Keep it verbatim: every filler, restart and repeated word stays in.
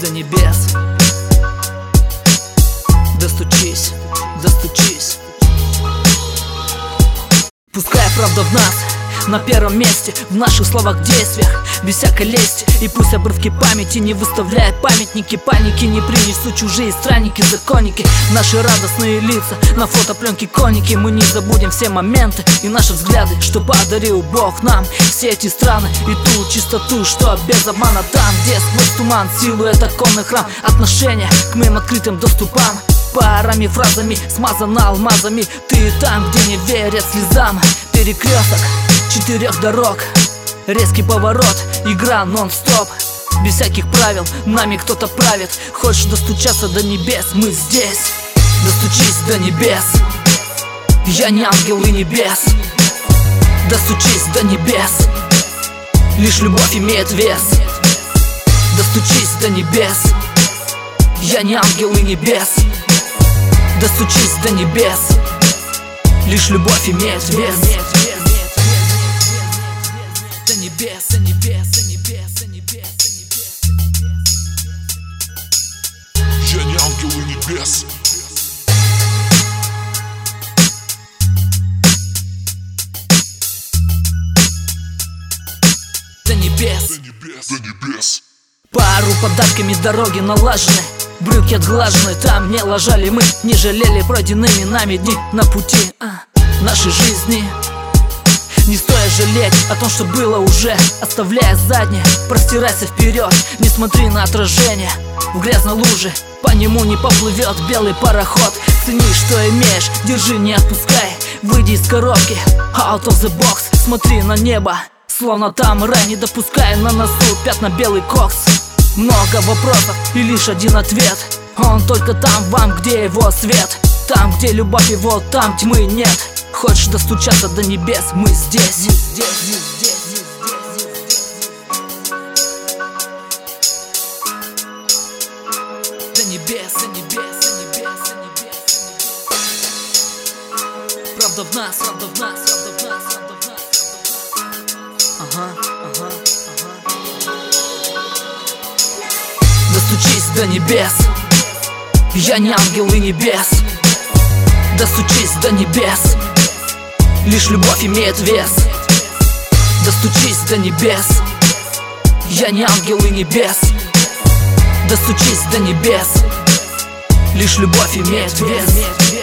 до небес. Достучись, достучись. Пускай правда в нас на первом месте, в наших словах, действиях, без всякой лести. И пусть обрывки памяти не выставляют памятники, паники не принесут чужие странники, законники. Наши радостные лица на фотопленке коники. Мы не забудем все моменты и наши взгляды, что подарил Бог нам. Все эти страны и ту чистоту, что без обмана там, где сквозь туман силуэт оконных рам. Отношение к моим открытым доступам, парами, фразами, смазано алмазами. Ты там, где не верят слезам. Перекресток четырех дорог, резкий поворот, игра нон-стоп. Без всяких правил нами кто-то правит. Хочешь достучаться до небес, мы здесь. Достучись до небес. Я не ангел и небес. Достучись до небес. Лишь любовь имеет вес. Достучись до небес. Я не ангел и небес. Достучись до небес. Лишь любовь имеет вес. До небес, до небес, до небес, до небес, до небес. Я не ангел и небес. До небес, до небес, до небес. Пару подарками дороги налажены, брюки отглажены. Там не лажали мы, не жалели пройденными нами дни на пути а, нашей жизни. Не стоит жалеть о том, что было уже, оставляя заднее, простирайся вперед. Не смотри на отражение в грязной луже, по нему не поплывет белый пароход. Цени, что имеешь, держи, не отпускай. Выйди из коробки, out of the box. Смотри на небо, словно там рай. Не допускай на носу пятна белый кокс. Много вопросов и лишь один ответ. Он только там, вам, где его свет. Там, где любовь его, там тьмы нет. Хочешь достучаться до небес, мы здесь. Мы здесь, мы здесь, мы здесь. До небес, до небес, до небес, до небес. Правда в нас, правда в нас, правда в нас, правда в нас. Ага, ага, ага. Достучись до небес. Я не ангел и небес. Достучись до небес. Лишь любовь имеет вес. Достучись до небес. Я не ангел и небес. Достучись до небес. Лишь любовь имеет вес.